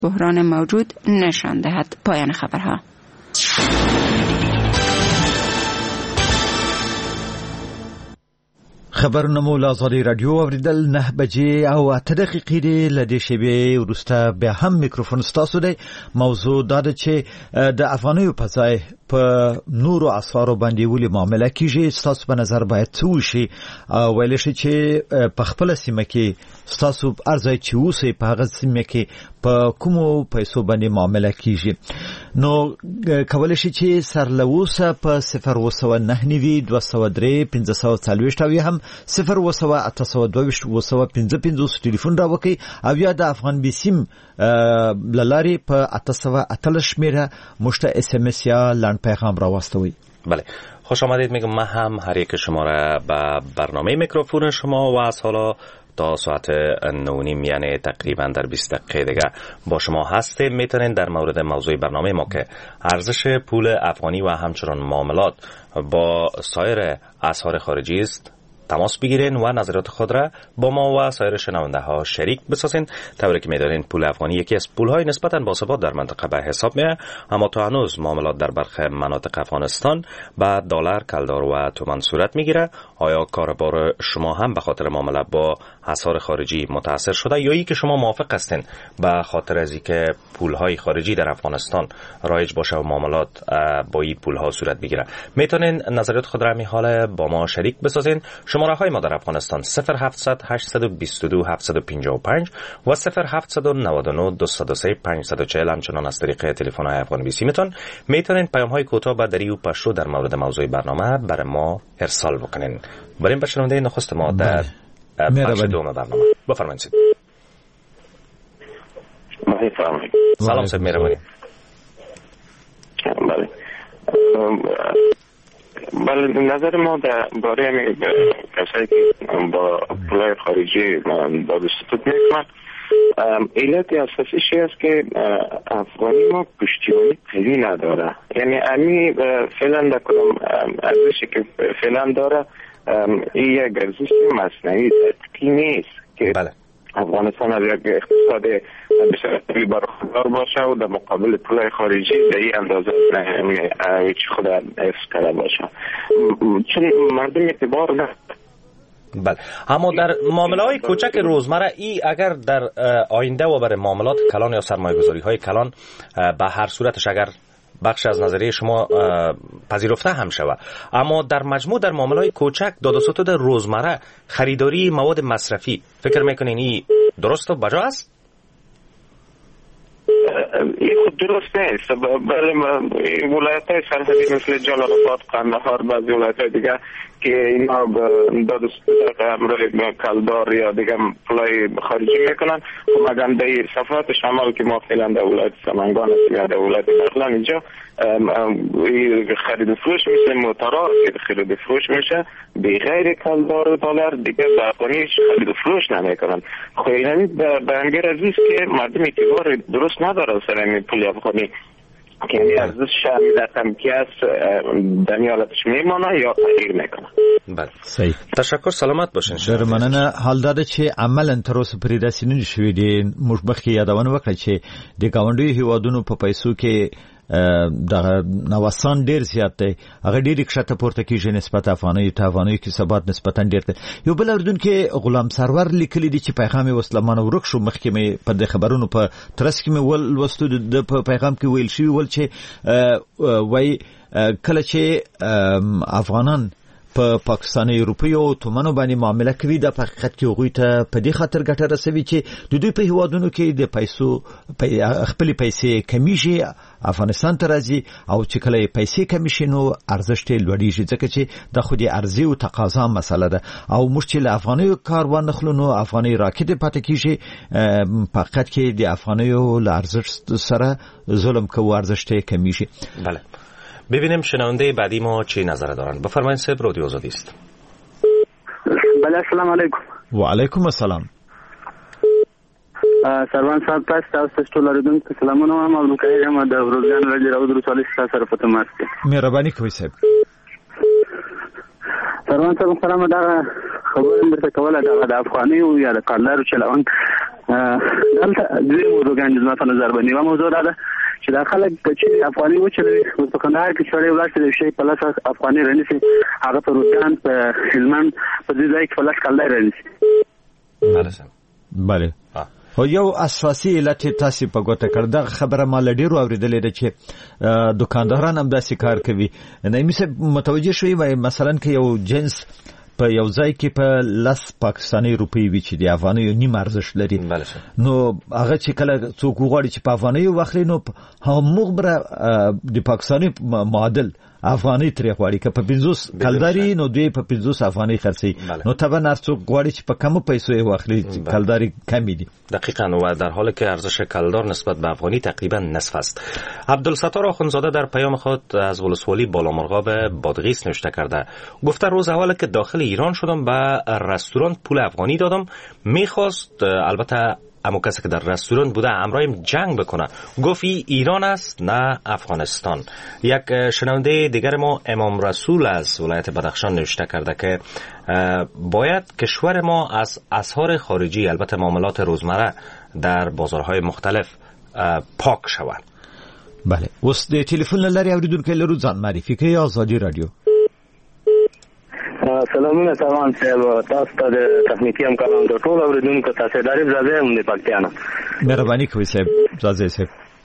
بحران موجود نشان دهد. پایان خبرها. خبرونه مو له آزادۍ رادیو اوریدل 9 بجې او 8 دقیقې دی. له دې شیبې وروسته بیا هم میکروفون ستاسو دی. موضوع دا ده چې د افغانیو په ځای په نورو اسعارو باندې ولې معامله کیږي. ستاسو په نظر باید څه وشي؟ ویل شي چې په خپل سیمه کې ستاسو ارزای چې اوسې په هغه سیمه کې په کومو پیسو باندې معامله کیږي. نو کولای شي چې سرلوسه په 009 203 540 او هم 0 ټلیفون راوکي او یا د افغان بیسیم للاري په 808 شمیره مشت اس ام اس یا لند پیغام راوستوي. بله، خوش آمدید میگم. من هم هر یک شما را به برنامه میکروفون شما و از حالا تا ساعت 9:30 یعنی تقریبا در 20 دقیقه دیگه با شما هستیم. میتونین در مورد موضوع برنامه ما که ارزش پول افغانی و همچنان معاملات با سایر اسعار خارجی است تماس بگیرین و نظرات خود را با ما و سایر شنونده ها شریک بسازین. طوری که می‌دانید پول افغانی یکی از پول‌های نسبتاً باثبات در منطقه به حساب میاد، اما تا هنوز معاملات در برخی مناطق افغانستان با دلار، کلدار و تومان صورت میگیره. آیا کاربار شما هم به خاطر معامله با اسعار خارجی متاثر شده یا ای که شما موافق هستین به خاطر از اینکه پول‌های خارجی در افغانستان رایج باشه و معاملات با این پول‌ها صورت بگیره؟ میتونین نظرات خود را میحاله با ما شریک بسازین. شماره های ما در افغانستان 0700 822 755 و 0799 203 540 همچنان از طریق تلفن های افغان بیسی میتونین پیام های کوتاه با دری و پشتو در مورد موضوع برنامه برای ما ارسال بکنین. بریم به شنونده نخست ما در بخش دوم برنامه. بفرمایید. سلام سید مهربانی. بله، نظر ما در باره کسایی که با پولای خارجی داد و ستد میکنن، علت اساسیش است که افغانی ما پشتیبانی قوی نداره. یعنی امی فعلا در کدام ارزشی که فعلا داره این یک ارزش مصنوعی تطبیقی نیست که بله. افغانستان از یک اقتصاد بسیار برخوردار باشه و در مقابل پولای خارجی در این اندازه هیچ خود حفظ کرده باشه، چون مردم اعتبار نه. بله، اما در معامله های کوچک روزمره ای اگر در آینده و برای معاملات کلان یا سرمایه گذاری های کلان به هر صورتش اگر بخش از نظریه شما پذیرفته هم شود، اما در مجموع در معاملات کوچک داد و ستد روزمره خریداری مواد مصرفی فکر میکنین این درست و بجا است؟ این خود درست نیست. بله، ولایت های سرحدی مثل جلال آباد، قندهار، بعضی ولایت های دیگه که اینا داد و ستد امروز کلدار یا دیگه پولای خارجی میکنن، خب مگم در صفحات شمال که ما فعلا در ولایت سمنگان هستیم یا در ولایت بغلان اینجا خرید و فروش مثل موتورها که خرید و فروش میشه بغیر کلدار و دلار دیگه به افغانی خرید و فروش نمیکنن. خب یعنی به انگیر عزیز که مردم اعتبار درست نداره سر این پول افغانی که یعنی ارزش رقم که است دمی حالتش میمانه یا تغییر میکنه. بله، صحیح. تشکر، سلامت باشین. ډېر مننه. حال دا ده چې عملاً تر اوسه پرې داسې نه دي شوي دي. موږ مخکې یادونه وکړه چې د ګاونډیو هیوادونو په پیسو کې د نوسان ډیر زیات دی، هغه ډیر کښته پورته کیږي نسبت افغانیو ته. افغانیو کې ثبات نسبتا ډیر دی. یو بل اردن کې غلام سرور لیکلی دی چې پیغام وسلمانه ورک شو. مخکې مې په د خبرونو په ترڅ کې مې ولوستو د پیغام کې ویل شوی ول چې وای کله چې افغانان په پاکستاني اروپایي او تومنو باندې معامله کوي د حقیقت کې هغوی ته په دې خاطر ګټه رسوي چې د دوی په هیوادونو کې د پیسو خپل پیسې کمیږي افغانستان ته راځي او چې کله پیسې کمی شي نو ارزښت یې لوړیږي، ځکه چې د خو د عرضې او تقاضا مسله ده او موږ چې له افغانیو کار وانخلو نو افغاني راکټ پاتې کیږي. په حقیقت کې د افغانیو له ارزښت سره ظلم کوو، ارزښت یې کمیږي. بله، ببینیم شنونده بعدی ما چی نظر دارند. بفرمایید صاحب، رادیو آزادی است. بله، السلام علیکم. و علیکم السلام. سروان صاحب تاسو ټول اوریدونکو سلامونه وایم او لکه هم د روزان راځي راو درو چالش سره په تماس کې. مهرباني کوئ صاحب. سروان صاحب سلام. دا خبره درته کوله د افغاني او یا د کالدارو چلون دلته دوی موضوعګان زما په نظر باندې یو موضوع دا ده چې دا خلک چې افغاني وچلوي په کندهار کې سړی ولاړ چې شي په لاس افغاني رانیسي هغه په روزګان په هلمند په دې ځای کې په لاس کلدار رانیسي. بله خو یو اساسي علت تاسو په ګوته کړ دا خبره ما لډیرو اوریدلې ده چې دکانداران هم داسې کار کوي. نه میسه متوجه شوی وای مثلا کې یو جنس په یو ځای کې په 10 پاکستاني روپی وی چې د افغاني نیم ارزښت لري نو هغه چې کله څوک وغواړي چې په افغاني واخلي نو هم مخبره د پاکستاني معادل افغاني ترې غواړي که په 50 کلداري نو دوی په 50 افغاني خرڅي نو طبعا هر څوک غواړي چې په کم پیسو یې واخلي کلداري کمی دي. دقیقاً و در حالی که ارزش کلدار نسبت به افغانی تقریبا نصف است. عبدالستار آخوندزاده در پیام خود از ولسوالی بالامرغاب بادغیس نوشته کرده گفته روز اول که داخل ایران شدم به رستوران پول افغانی دادم میخواست البته اما کسی که در رستوران بوده همراهیم جنگ بکنه گفت ایران است نه افغانستان. یک شنونده دیگر ما امام رسول از ولایت بدخشان نوشته کرده که باید کشور ما از اسعار خارجی البته معاملات روزمره در بازارهای مختلف پاک شود. بله اوس د ټلیفون لري اوریدونکو لرو ځان معرفي کوي آزادي رادیو. سلامونه تمام صاحب تاسو ته د تخنیکی همکارانو ته ټول اوریدونکو ته سیداری زاده هم د پکتیانا مهرباني کوي صاحب زاده صاحب.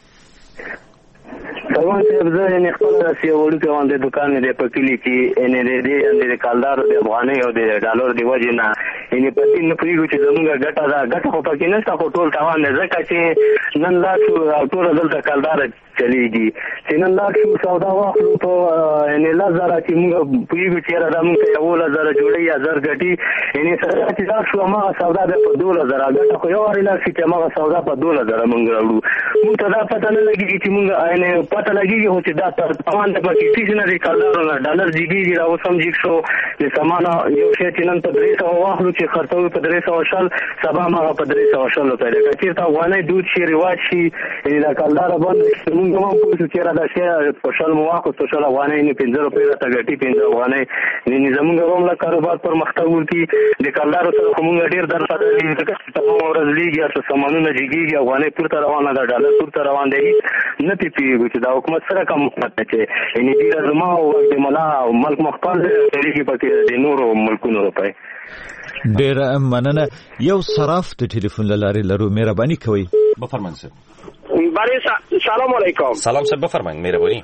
تمام صاحب زه نه خپل راځي وړو کې باندې دکان دې په کلی کې ان دې د کالدار د افغاني او د ډالر دی وجه نه ان په دې نه پریږو چې زموږ ګټه خو پکې نه ستاسو ټول تاوان نه ځکه چې نن لا ټول دلته کالدار چلیږي چې نن لا سودا واخلو په ان لا زره چې موږ پریږو چې را موږ یو لا زره جوړي 1000 ګټي ان سره چې دا شو ما سودا په 2000 ګټه خو یو اړ لا چې ما سودا په 2000 موږ راوړو موږ ته دا پته نه لګي چې موږ ان پته لګي چې دا تر تمام د پکې چې نه کالدار ډالر جیږي دا اوس هم جیږ شو د سمانه یو شی چې نن په 300 واخلو چې خرڅوي په 300 شل سبا ما په 300 شل په لکه چې تا وانه دود شي رواج شي ان دا کالدار باندې موږ هم پوښتنه چې را دا شی په شل مواقع تو شل وانه نه 15 روپیا ته ګټي 15 وانه نه زموږ هم لا کاروبار پر مختګ ورتي د کالدار سره موږ ډیر درته دي چې تمام ورځ لیږي چې سامانونه جیږي وانه پورته روانه دا ډالر پورته روان دي نه پیږي چې دا حکومت سره کوم مطلب چې ان دې زما او د ملا ملک مخکل لري پکې د نورو ملکونو روپای. ډیر مننه. یو صراف ته ټلیفون لاري لرو مهرباني کوي. بفرمایئ سر. سلام علیکم. سلام سر بفرمایئ مهربانی.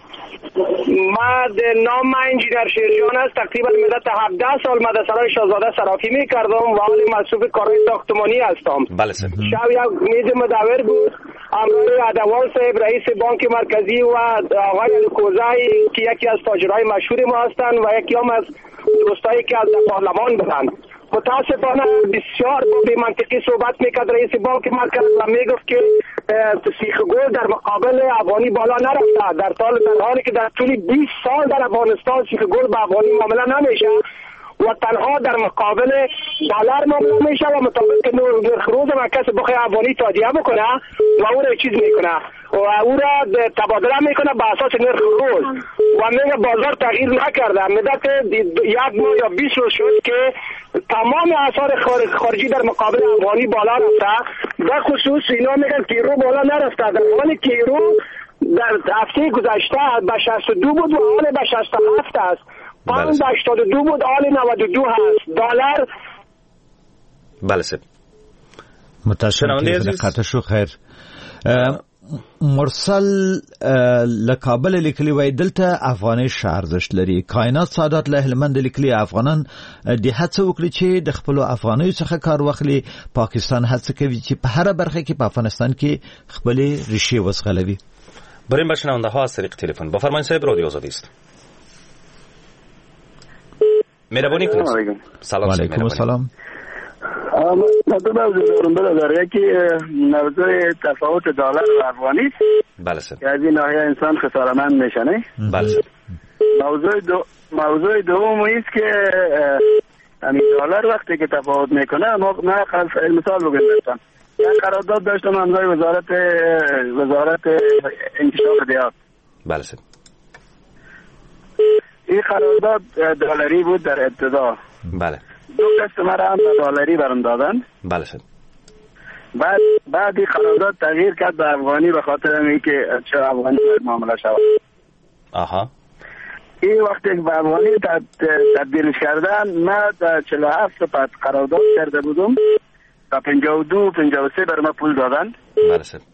نام من انجینر شیرجان است. تقریبا مدت 17 سال مدرسه شاهزاده صرافی می‌کردم و حالی مصروف کارهای ساختمانی هستم. بله سر. شب یک میز مدور بود. امروز عدوان صاحب رئیس بانک مرکزی و آقای کوزایی که یکی از تاجرای مشهور ما هستند و یکی هم از دوستایی که از پارلمان بودند. متاسفانه بسیار با بی‌منطقی صحبت میکرد رئیس بانک مرکز و میگفت که سیخ گل در مقابل افغانی بالا نرفته، در حالی که در طول 20 سال در افغانستان سیخ گل با افغانی معامله نمیشه و تنها در مقابل دلار معامله میشه و مطابق نرخ روز و کسی بخواه افغانی تادیه بکنه و او را چیز میکنه و او را تبادله میکنه به اساس نرخ روز و میگه بازار تغییر نکرده. مدت 1 ماه یا 20 روز شد که تمام اسعار خارجی در مقابل افغانی بالا رفته. به خصوص اینا میگن کیرو بالا نرفته، در حالی کیرو در هفته گذشته به 62 بود و حال به 67 است. پوند 82 بود حال 92 هست. دلار بله سر. متاسفم خاطر شو خیر. مرسل لکابل لیکلی وای دلته افغاني ارزښت لري. کائنات سعادت له هلمند لیکلی افغانان د هڅه وکړي چې د خپل افغاني څخه کار واخلي. پاکستان هڅه کوي چې په هر برخه کې په افغانستان کې خپل ریښې وسغلوي. بریم به شنونده ها از طریق تلفن. بفرمایید صاحب رادیو آزادی است. مهربانی کنید. سلام علیکم. سلام. مطلب دارم برادر یکی موضوع تفاوت دلار و افغانی بله سر که از این ناحیه انسان خسارمند میشه نه. بله سر. موضوع دوم است که همین دلار وقتی که تفاوت میکنه ما مثال بگیم داشتم یک قرارداد داشتم امضای وزارت انکشاف دیار. بله سر. این قرارداد دلاری بود در ابتدا. بله. 2 کاستمر هم دلاری برام دادن. بله سر. بعد قرارداد تغییر کرد به افغانی به خاطر اینکه چه افغانی معامله شود. آها. این وقتی که به افغانی تبدیلش کردن، من در 47 سپت قرارداد کرده بودم تا 52 53 بر ما پول دادن. بله سر.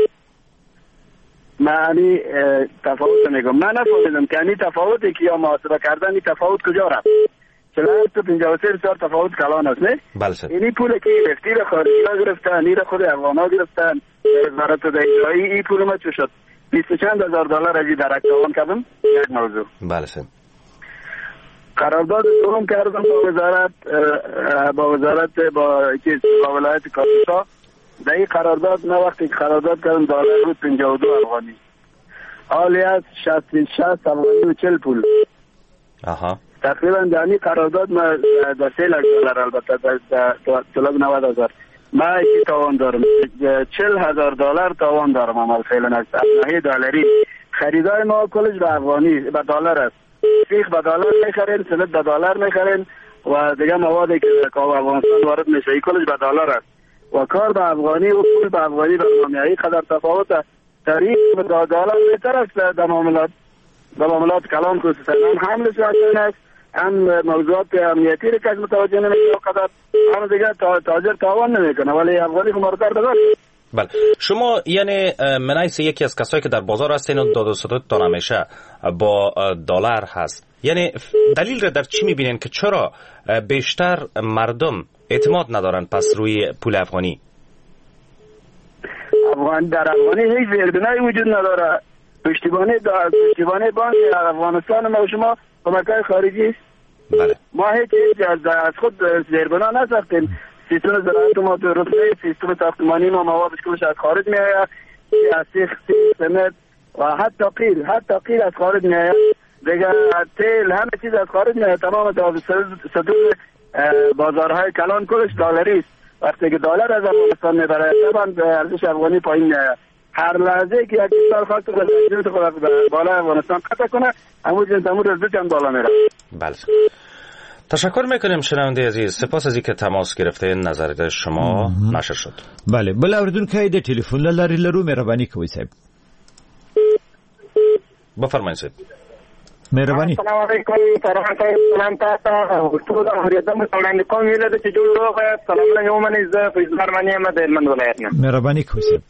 معنی تفاوت میگم، من نفهمیدم که این تفاوتی که یا محاسبه کردن این تفاوت کجا رفت. 47 تا 53 بسیار تفاوت کلان است نه؟ بله سر. اینی پول که گرفتی را خارجی ها گرفتن، این را خود افغانا گرفتن. وزارت دفاعی این پول ما چه شد؟ 20 چند هزار دلار از در اکاون کردم. یک موضوع. بله سر. قرارداد دوم کردم با وزارت با ولایت کاپیتا. در این قرارداد نه وقتی که قرارداد کردم دلار بود 52 افغانی. حالی از 66 افغانی و 40 پول. آها. تقریبا در این قرارداد ما در 3 لک دلار، البته در 90,000 ما ایکی تاوان دارم. 40,000 دلار تاوان دارم عمل فعلا از ناحیه دلاری. خریدای ما کلش به افغانی به دلار است. سیخ به دلار میخرین، سلط به دلار میخرین و دیگه موادی که افغانستان وارد میشه کلش به دلار است و کار به افغانی و پول به افغانی برنامه. این قدر تفاوت تاریخ به دلار بهتر است در معاملات کلان خصوصا حمل شدن است. هم موضوعات امنیتی رو کس متوجه نمیشه قدر هم دیگه تاجر تاوان نمیکنه، ولی افغانی خمارتر داره. بله شما یعنی منایس یکی از کسایی که در بازار هستین و داد و ستد تا نمیشه با دلار هست، یعنی دلیل را در چی میبینین که چرا بیشتر مردم اعتماد ندارن پس روی پول افغانی؟ در افغانی هیچ زیربنایی وجود نداره. پشتیبانی بانک افغانستان ما و شما کمک‌های خارجی است. بله. ما هیچ از خود زیربنا نساختیم. سیستم زراعت ما درسته، سیستم ساختمانی ما موادش کلش از خارج میآید، سیخ، سمنت و حتی قیل از خارج میآید، دیگه تیل همه چیز از خارج میآید. تمام صدور بازارهای کلان کلش دلاری است. وقتی که دلار از افغانستان میبره طبعا ارزش افغانی پایین میآید. هر لحظه که یک کشور خواست بالا افغانستان قطع کنه همون جنس همون رزدش هم بالا میره. بله تشکر میکنیم شنونده عزیز، سپاس از اینکه تماس گرفتین، نظر شما نشر شد. بله بل اوریدونکو د ټلیفون لاري لرو مهرباني کوئ صاحب. بفرمایئ صاحب. مهرباني. السلام علیکم سلام تاسو ټول اوریدم وړاندې کوم ویل د چې جوړ روغه سلام له یومنه ز فیض فرمانی احمد هلمند ولایت نه. مهرباني کوئ صاحب.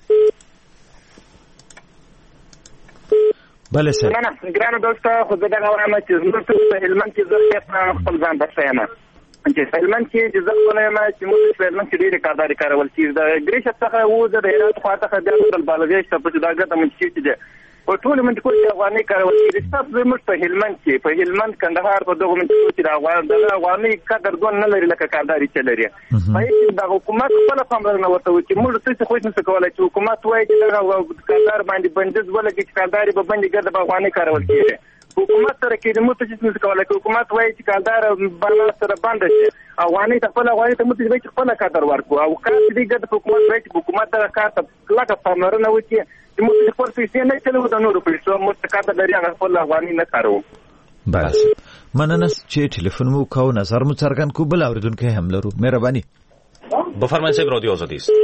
بله سر. نه ګرانو دوستو خو زه دغه وایم چې زموږ په هلمند کې زه خپل ځان درښیم چې هلمند کې چې زه خپل ما چې موږ په هلمند کې ډېرې کارداري کارول کېږي. د ګریش څخه وځه د هرات خوا څخه بیا د بالغیش ته په دا ګټه منشي چې ده او ټول منطقو کې افغاني کارول کېږي. تاسو زموږ په هلمند کندهار په دغه منطقو کې د افغاني قدر دون نه لري لکه کارداري چې لري. په هیڅ د حکومت خپل پاملرنه ورته وي چې موږ څه خو نه کولای چې حکومت وایي چې دغه کاردار باندې بندیز ولګي چې کارداري به باندې ګرځي په افغاني کارول کېږي. حکومت سره کې د موږ څه نه کولای. حکومت وایي چې کاردار باندې سره بند شي افغاني ته خپل افغاني ته موږ چې خپل کاردار ورکو او کار دې ګرځي حکومت وایي چې حکومت سره کار ته لکه پاملرنه وکړي چې موږ خپل پیسې نه چلو د نورو پیسو موږ کاردار لري هغه خپل افغاني نه کارو. بس مننه چې ټلیفون مو کو نظر مو څرګند کو بل اوریدونکو هم لرو. مهرباني. بفرمایئ صاحب رادیو آزادی است.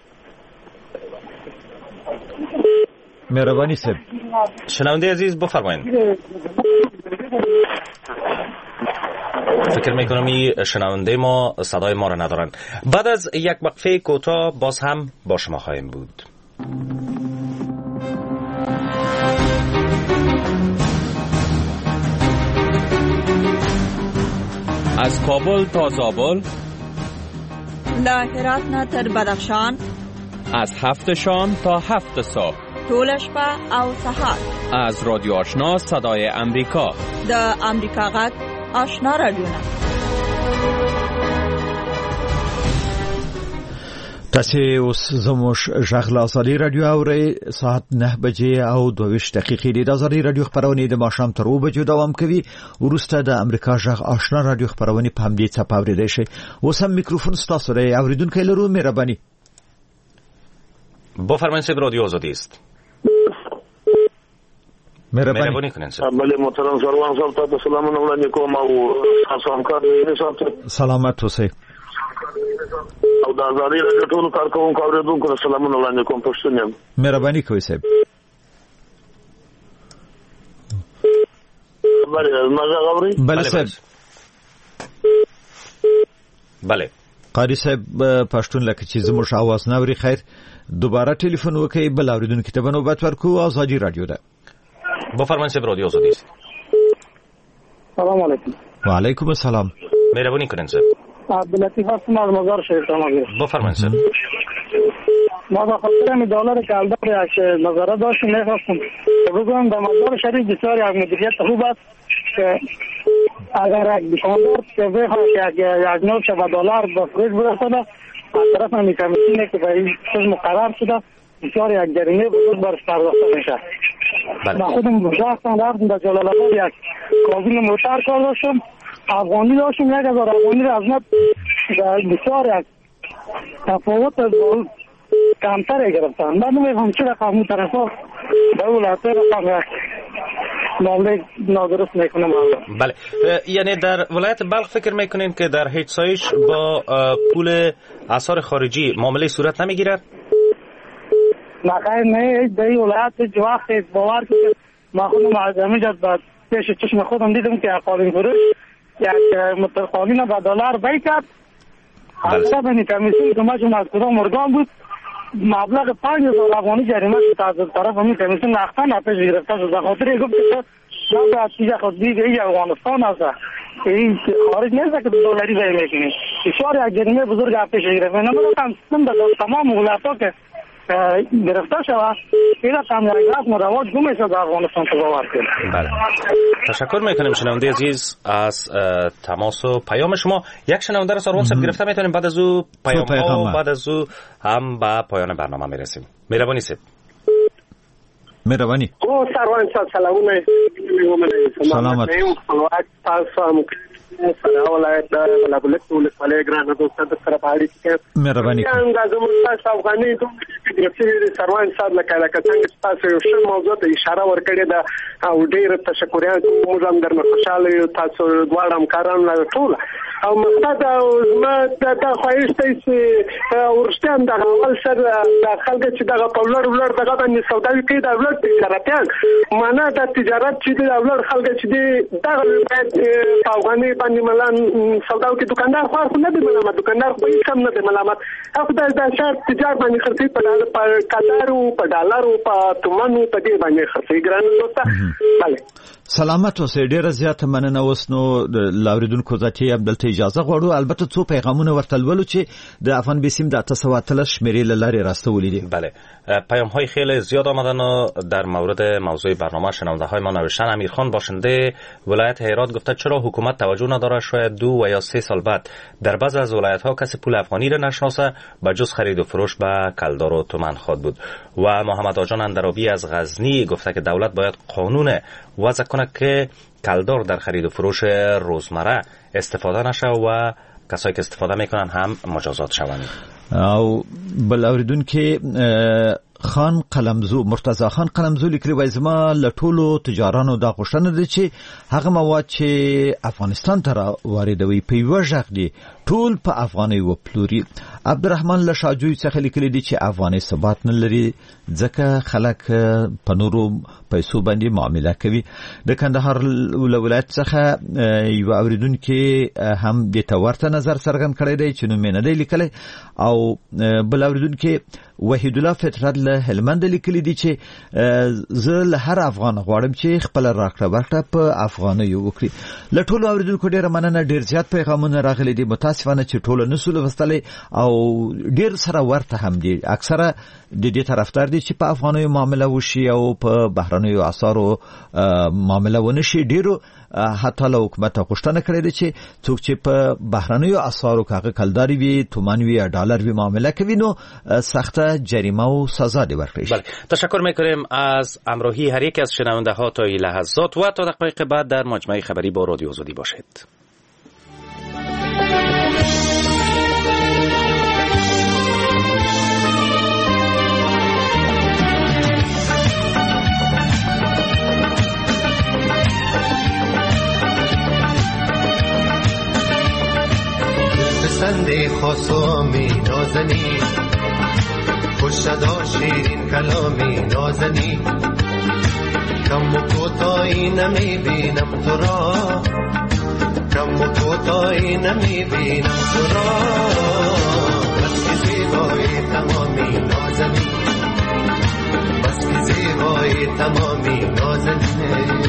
مهرباني صاحب. شنونده عزیز بفرمایید. فکر میکنم این شنونده ما صدای ما را ندارن. بعد از یک وقفه کوتاه باز هم با شما خواهیم بود. از کابل تا زابل، له هرات نه تر بدخشان، از 7 شام تا 7 صبح، ټول شپه او سهار. از رادیو آشنا صدای امریکا، د امریکا غږ آشنا رادیو. تاسو اوس زموږ ژغ له ازادي رادیو اورئ. ساعت 9 بجې او 22 دقیقې د ازادي رادیو خبرونه د ماښام تر 2 بجو دوام کوي. ورسته د امریکا ژغ آشنا رادیو خبرونه په همدې څپه اوریدئ شئ. اوس هم میکروفون ستاسو دی. اوریدونکو لرو مهرباني. بفرمایئ صاحب رادیو آزادی است. مهرباني کنین صاحب. بله محترم سروان صاحب تاسو سلامونه وړاندې کوم او تاسو همکار یې صاحب سلامت اوسئ. او او د ازادي راډیو ټول کارکونکو اوریدونکو سلامونه وړاندې کوم. پښتون یم. مهرباني کوئ صاحب. بله صاحب. بله قاری صاحب پښتون لکه چې زموږ आवाज نه اوري. خیر دوباره ټلیفون وکړئ. بل اوریدونکو ته نوبت ورکو. ازادي راډیو ده. بفرمایید صاحب. رادیو آزادی است. سلام علیکم. و علیکم السلام. مهربانی کنین صاحب. عبداللطیف هستم از مزار شریف تمامی. بفرمایید صاحب. ما به خاطر می دلار کالدار یک نظاره داشتیم می‌خواستم بگم در مزار شریف بسیار یک مدیریت خوب است که اگر یک دکاندار که بخواد یک نوت به دلار به فروش برساند از طرف همین کمیسیونی که برای چیز مقرر شده بسیار یک جریمه بزرگ برش پرداخته میشه. من خودم شخصا رفتم در جلال آباد یک کابین موتر کار داشتم. افغانی داشتم 1000 افغانی را از ما بسیار یک تفاوت از کمتر گرفتن. من نمیفهم چرا قانون طرفا به ولایت رقم معامله نادرست میکنه. بله یعنی در ولایت بلخ فکر میکنین که در هیچ سایش با پول آثار خارجی معامله صورت نمیگیرد؟ نه در این ولایت وقت باور که ما خودم از همینجا پیش چشم خودم دیدم که قالین فروش یک متقالین به دلار بی کرد. حالا به کمیسیون که ما چون از کدام ارگان بود مبلغ 5000 افغانی جریمه شد از طرف همین کمیسیون نقطه نپش گرفته شد. به خاطر گفت که شاید از چیز خود دیگه این افغانستان است این خارج نیست که دلاری بی میکنی. بسیار یک جریمه بزرگ پیش گرفته. نمیدونم تمام ولایت‌ها که گرفته شود این هم یک رسم و رواج گم شد در افغانستان تو باور کنید. بله تشکر میکنیم شنونده عزیز از تماس و پیام شما. یک شنونده را سروان صاحب گرفته میتونیم بعد از او پیام ها و بعد از او هم به پایان برنامه میرسیم. مهربانی صاحب. مهربانی. سروان صاحب سلامونه. سلامت. فرا ولایت د بلابلک ولې ګرانه دوستان سره پاړی کې مهرباني څنګه زموږ تاسو افغاني ټول چې سروان صاحب لکه څنګه تاسو یو څه موضوع ته اشاره ورکړې ده او ډیر تشکریات موږ هم درنه خوشاله یو. تاسو دواړه همکاران لا ټول او مقصد ما دا خوښته چې ورشتم د اول سره د خلک چې دغه پولر دغه باندې سوداوي کوي د ولر تجارتيان معنا د تجارت چې د ولر خلک چې دغه افغاني باندې ملان سوداو کې دکاندار خو نه دی ملامت. دکاندار خو هیڅ هم نه دی ملامت. هغه د شهر تجارت باندې خرڅي په کالارو په ډالرو په تومانو په دې باندې خرڅي ګران دوستا. بله سلامت اوسئ. ډیره زیاته مننه. اوس نو لاوریدونکو ذاتي عبدالته اجازه غواړو البته څو پیغامونه ورته لولو چې د افغان بیسیم د 813 شمیرې له لارې راستولې دي. بله پیام های خیلی زیاد آمدن و در مورد موضوع برنامه شنونده های ما نوشتن. امیرخان باشنده ولایت هرات گفته چرا حکومت توجه نداره شاید 2 و یا 3 سال بعد در بعض از ولایت ها کسی پول افغانی را نشناسه به جز خرید و فروش به کلدار و تومن خواد بود. و محمد آجان اندرابی از غزنی گفته که دولت باید قانون وضع کنه که کلدار در خرید و فروش روزمره استفاده نشه و کسایی که استفاده میکنن هم مجازات شوند. او بل اوریدونکو خان قلمزو مرتضی خان قلمزو لیکلی وای زما لټولو تجارانو دا غوښتنه ده چې هغه مواد چې افغانستان ته واردوي په یو ځای دي ټول په افغاني و پلوري. عبدالرحمن لشاجوی څخه لیکلی دي چې افغاني ثبات نه لري ځکه خلک په نورو پیسو باندې معامله کوي. د کندهار ولایت څخه یو اوریدونکو هم د تورته نظر څرګند کړی دی چې نو مینه دی لیکلی. او بل اوریدونکو وحید الله فطرت له هلمند لیکلی دي چې زه له هر افغان غواړم چې خپل راکړه ورکړه په افغاني وکړي. له ټولو اوریدونکو ډیره مننه. ډیر زیات پیغامونه راغلي دي. متاسفانه چې ټول نسول وستلې او ډیر سره ورته هم دي. اکثره د دې طرفدار دي چې په افغاني معامله وشي او په بهرنیو اسعارو معامله ونشي. ډیرو حتی له حکومت غوښتنه کړې ده چې څوک چې په بهرنیو اسعارو کاغه کلداري وي تومان وي یا ډالر وي معامله کوي نو سخته جریمه و سزا دی ورکړي. بله تشکر میکنیم از همراهی هر یک از شنونده ها تا این لحظات و تا دقایق بعد در مجمع خبری با رادیو آزادی باشید. پسند خاصامی نازنی، خوش صدا شیرین کلامی نازنی، کم و کوتاهی نمیبینم تو را، کم و کوتاهی نمیبینم تو را، بس که زیبایی تمامی نازنی، بس که زیبایی تمامی نازنی.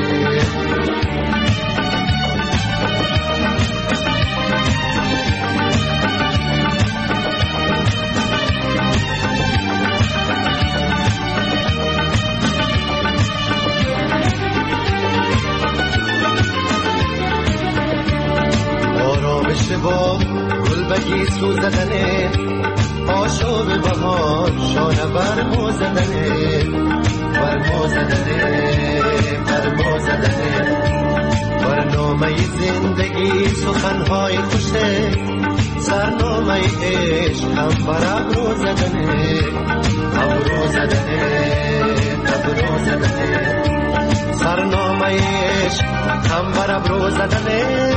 با گل بگی سوزدنه، آشوب بهار شانه برمو زدنه، برمو زدنه، برمو زدنه، برنامه زندگی سخنهای خوشه، سرنامه عشق هم بر ابرو زدنه، ابرو زدنه، ابرو زدنه، سرنامه عشق هم بر ابرو زدنه،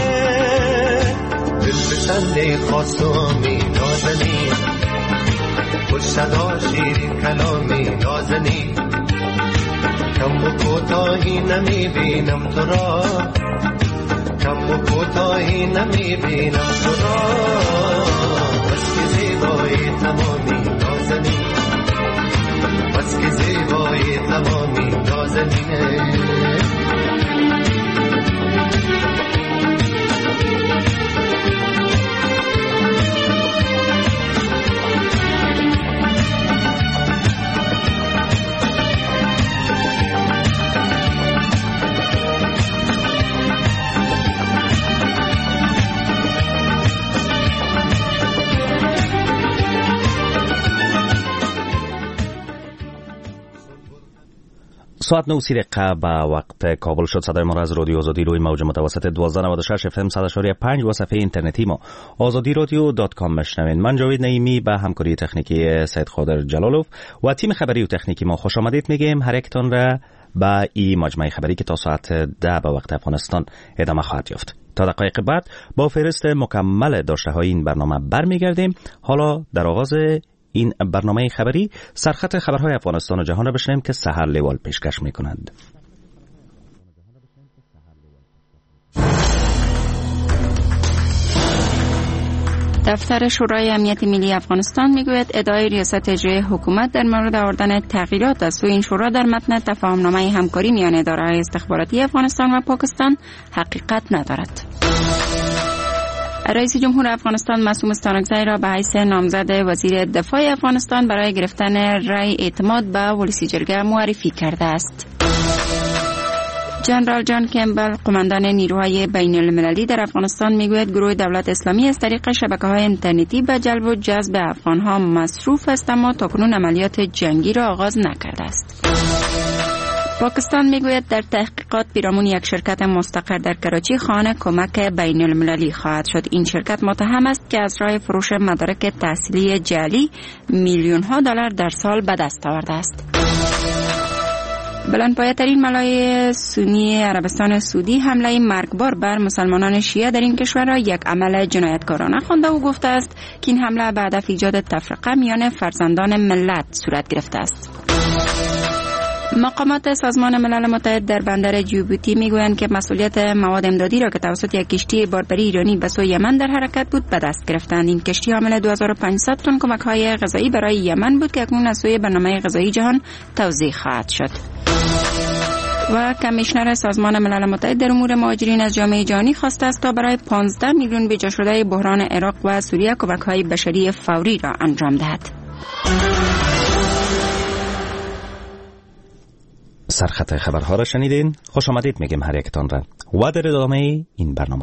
دل خاصامی نازنی، خوش صدا شیرین کلامی نازنی، کم و کوتاهی نمیبینم تو را، کم و کوتاهی نمیبینم تو را، بس که زیبایی تمامی نازنی، بس که زیبایی تمامی نازنی. ساعت 9:30 به وقت کابل شد. صدای ما را از رادیو آزادی روی موج متوسط 1296 FM 100.5 و صفحه اینترنتی ما azadirodio.com میشنوین. من جاوید نعیمی به همکاری تکنیکی سید خادر جلالوف و تیم خبری و تکنیکی ما خوش آمدید میگیم. هر یکتان را به این مجمع خبری که تا ساعت 10 به وقت افغانستان ادامه خواهد یافت. تا دقایق بعد با فهرست مکمل داشته های این برنامه برمیگردیم. حالا در آغاز این برنامه خبری سرخط خبرهای افغانستان و جهان را بشنویم که سحر لیوال پیشکش می‌کنند. دفتر شورای امنیت ملی افغانستان میگوید ادعای ریاست اجرایی حکومت در مورد آوردن تغییرات از سوی این شورا در متن تفاهمنامه همکاری میان اداره‌های استخباراتی افغانستان و پاکستان حقیقت ندارد. رئیس جمهور افغانستان معصوم استانکزی را به حیث نامزد وزیر دفاع افغانستان برای گرفتن رأی اعتماد به ولسی جرگه معرفی کرده است. جنرال جان کمبل قماندان نیروهای بین المللی در افغانستان میگوید گروه دولت اسلامی از طریق شبکه‌های اینترنتی به جلب و جذب افغان‌ها مصروف است اما تاکنون عملیات جنگی را آغاز نکرده است. پاکستان میگوید در تحقیقات پیرامون یک شرکت مستقر در کراچی خواهان کمک بین المللی خواهد شد. این شرکت متهم است که از راه فروش مدارک تحصیلی جعلی میلیون‌ها دلار در سال به دست آورده است. بلندپایه‌ترین ملای سنی عربستان سعودی حمله مرگبار بر مسلمانان شیعه در این کشور را یک عمل جنایتکارانه خوانده و گفته است که این حمله به هدف ایجاد تفرقه میان فرزندان ملت صورت گرفته است. مقامات سازمان ملل متحد در بندر جیبوتی میگویند که مسئولیت مواد امدادی را که توسط یک کشتی باربری ایرانی به سوی یمن در حرکت بود به دست گرفتند. این کشتی حامل 2500 تن کمک‌های غذایی برای یمن بود که اکنون از سوی برنامه غذایی جهان توزیع خواهد شد. و کمیشنر سازمان ملل متحد در امور مهاجرین از جامعه جهانی خواسته است تا برای 15 میلیون بجا شده بحران عراق و سوریه کمک‌های بشری فوری را انجام دهد. سرخط خبرها را شنیدین. خوش آمدید میگیم هر یکتان را و در ادامه این برنامه.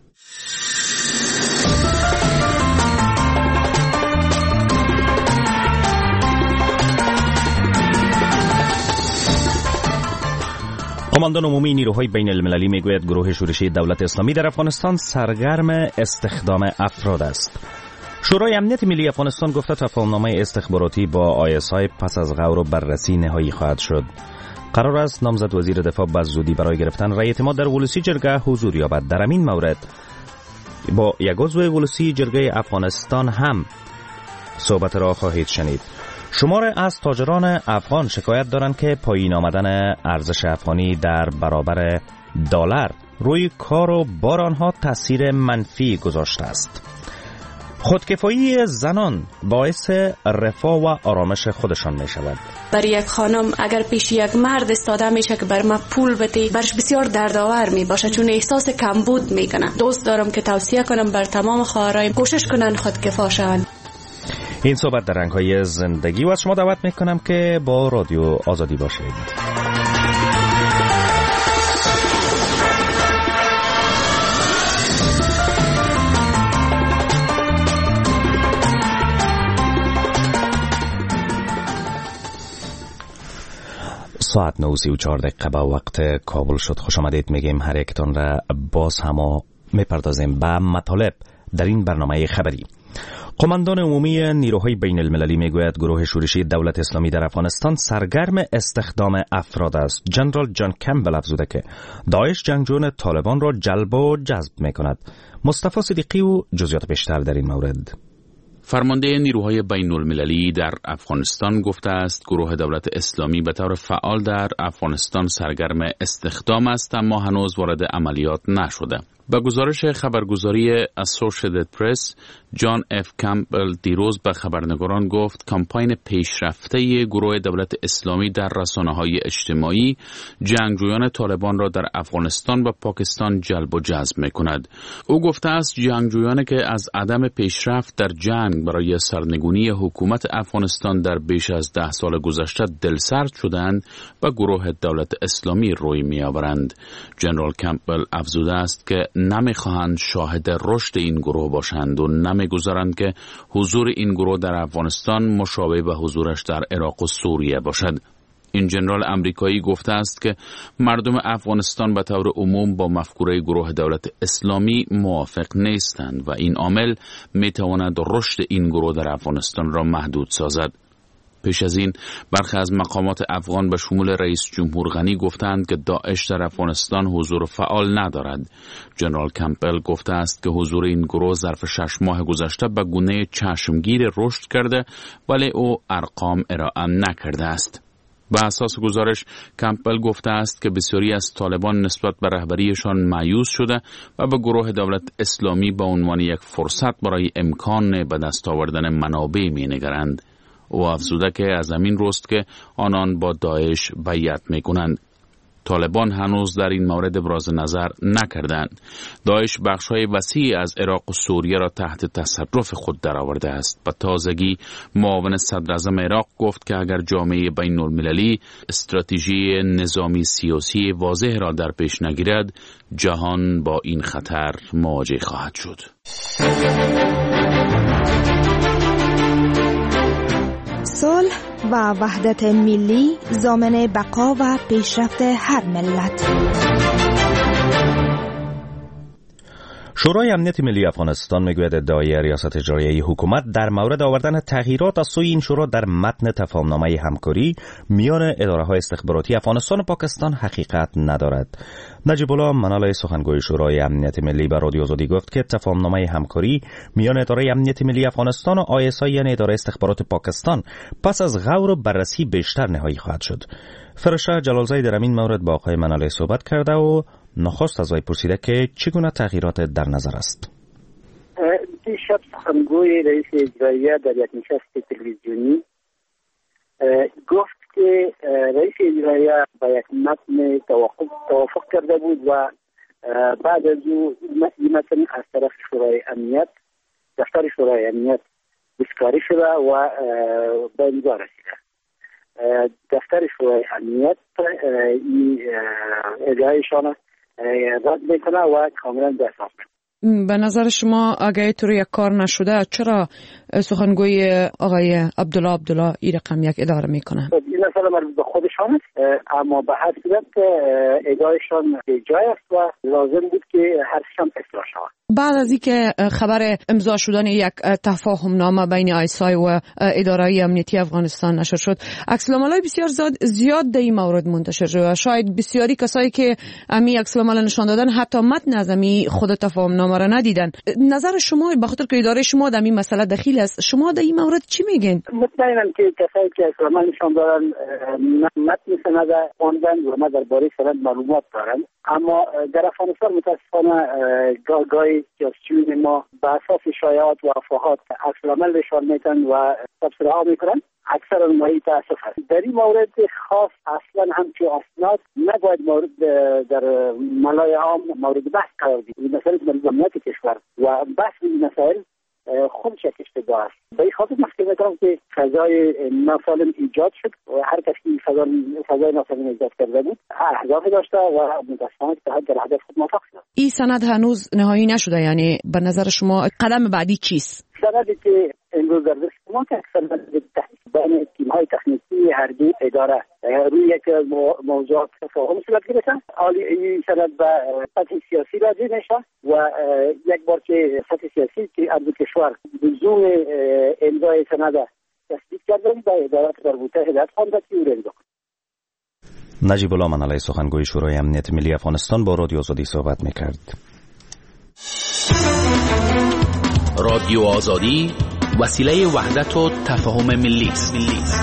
قماندان عمومی نیروهای بین المللی میگوید گروه شورشی دولت اسلامی در افغانستان سرگرم استخدام افراد است. شورای امنیت ملی افغانستان گفته تفاهمنامه استخباراتی با ISI پس از غور و بررسی نهایی خواهد شد. قرار است نامزد وزیر دفاع به زودی برای گرفتن رأی اعتماد در ولسی جرگه حضور یابد. در این مورد با یک عضو ولسی جرگه افغانستان هم صحبت را خواهید شنید. شمار از تاجران افغان شکایت دارند که پایین آمدن ارزش افغانی در برابر دلار روی کار و بار آنها تاثیر منفی گذاشته است. خودکفایی زنان باعث رفاه و آرامش خودشان می شود. برای یک خانم اگر پیش یک مرد ایستاده میشه که بر ما پول بده، برش بسیار دردآور می باشه، چون احساس کمبود میکنه. دوست دارم که توصیه کنم بر تمام خواهرای کوشش کنن خودکفا شوند. این صحبت در رنگ‌های زندگی و از شما دعوت میکنم که با رادیو آزادی باشید. ساعت 9:34 به وقت کابل شد. خوش آمدید میگیم هر یکتان را. باز هم میپردازیم به مطالب در این برنامه خبری. قماندان عمومی نیروهای بین المللی میگوید گروه شورشی دولت اسلامی در افغانستان سرگرم استخدام افراد است. جنرال جان کمبل افزوده که داعش جنگجویان طالبان را جلب و جذب میکند. مصطفی صدیقی و جزئیات بیشتر در این مورد. فرمانده نیروهای بین المللی در افغانستان گفته است گروه دولت اسلامی به طور فعال در افغانستان سرگرم استخدام است، اما هنوز وارد عملیات نشده. با گزارش خبرگزاری اسوسییتد پرس، جان اف کمبل دیروز به خبرنگاران گفت کمپاین پیشرفته گروه دولت اسلامی در رسانه‌های اجتماعی جنگجویان طالبان را در افغانستان و پاکستان جلب و جذب می‌کند. او گفته است جنگجویانی که از عدم پیشرفت در جنگ برای سرنگونی حکومت افغانستان در بیش از 10 سال گذشته دلسرد شدند و گروه دولت اسلامی روی می‌آورند. جنرال کمبل افزوده است که نمی‌خواهند شاهد رشد این گروه باشند و نمی‌گذارند که حضور این گروه در افغانستان مشابه به حضورش در عراق و سوریه باشد. این جنرال امریکایی گفته است که مردم افغانستان به طور عموم با مفکوره گروه دولت اسلامی موافق نیستند و این عامل می‌تواند رشد این گروه در افغانستان را محدود سازد. پیش از این برخی از مقامات افغان به شمول رئیس جمهور غنی گفتند که داعش در افغانستان حضور فعال ندارد. جنرال کمپل گفته است که حضور این گروه ظرف 6 ماه گذشته به گونه چشمگیر رشد کرده ولی او ارقام ارائه نکرده است. به اساس گزارش کمپل گفته است که بسیاری از طالبان نسبت به رهبریشان مایوس شده و به گروه دولت اسلامی به عنوان یک فرصت برای امکان به دست آوردن منابع می‌نگرند. او افزوده که از همین روست که آنان با داعش بیعت می‌کنند. طالبان هنوز در این مورد ابراز نظر نکردند. داعش بخش‌های وسیعی از عراق و سوریه را تحت تصرف خود درآورده است. به تازگی معاون صدراعظم عراق گفت که اگر جامعه بین المللی استراتژی نظامی سیاسی واضح را در پیش نگیرد، جهان با این خطر مواجه خواهد شد. صلح و وحدت ملی ضامن بقا و پیشرفت هر ملت. شورای امنیت ملی افغانستان میگوید ادعای ریاست اجرایی حکومت در مورد آوردن تغییرات از سوی این شورا در متن تفاهمنامه همکاری میان اداره‌های استخباراتی افغانستان و پاکستان حقیقت ندارد. نجیب الله منال سخنگوی شورای امنیت ملی به رادیو آزادی گفت که تفاهمنامه همکاری میان اداره امنیت ملی افغانستان و ISI یعنی اداره استخبارات پاکستان پس از غور و بررسی بیشتر نهایی خواهد شد. فرشته جلالزاده در این مورد با آقای منال صحبت کرده و نخست از وی پرسیده که چگونه تغییرات در نظر است. دیشب سخنگوی رئیس اجرایی در یک نشست تلویزیونی گفت که رئیس اجرایی با یک متن توافق کرده بود و بعد از او این متن از طرف شورای امنیت دفتر شورای امنیت بسکاری شده و به امضا رسیده. دفتر شورای امنیت این ادعایشان رد میکنه و کاملا دستمزد میکنه. به نظر شما اگه تو یک کار نشده چرا سخنگوی آقای عبدالله این رقم یک اداره میکنه؟ این مثلا مربوط به خودشان است، اما به هر صورت ادعایشان جای است و لازم بود که هرشان اصلاح شود. بعد از اینکه خبر امضا شدن یک تفاهم نامه بین آیسای و اداره امنیتی افغانستان نشر شد، عکس‌العمل‌های بسیار زیاد در این مورد منتشر شد و شاید بسیاری کسایی که امی عکس‌العمل نشان دادن حتی متن از امی خود تفاهم نامه را ندیدن. نظر شما به خاطر که اداره شما در این مسئله دخیل است، شما در این مورد چی میگین؟ مطمئنم که کسایی که عکس‌العمل نشان دادن متن سند خواندن و ما درباره سند معلومات دارن، اما در افغانستان متاسفانه گاهی جاسوسین ما به اساس شایعات و افواهات عکس‌العمل نشان میدن و تبصره ها میکنن. اکثر مایی تاسف است. در این مورد خاص اصلا همچون اسناد نباید مورد در ملای عام مورد بحث قرار گیرد. این مسئله ملی امنیت کشور و بحث این مسائل خودش اشتباه است. به این خاطر من فکر می‌کنم که فضای ناسالم ایجاد شد و هر کسی فضای ناسالم ایجاد کرده بود اهداف داشته و متأسفانه در هدف خود موفق شد. این سند هنوز نهایی نشده، یعنی به نظر شما قدم بعدی چیست؟ سندی که امروز در دست ما که سند تحقیق بین تیم‌های تکنیکی هر دو اداره روی یک موضوعات تفاهم صورت گرفتن. حالی این سند به سطح سیاسی راجع میشه و یک بار که سطح سیاسی که از کشور لزوم امضای سند تصدیق کردن به ادارات مربوطه هدایت خوانده که او را امضا کنه. نجیب الله منالی، سخنگوی شورای امنیت ملی افغانستان، با رادیو آزادی صحبت می‌کرد. رادیو آزادی وسیله وحدت و تفاهم ملی است.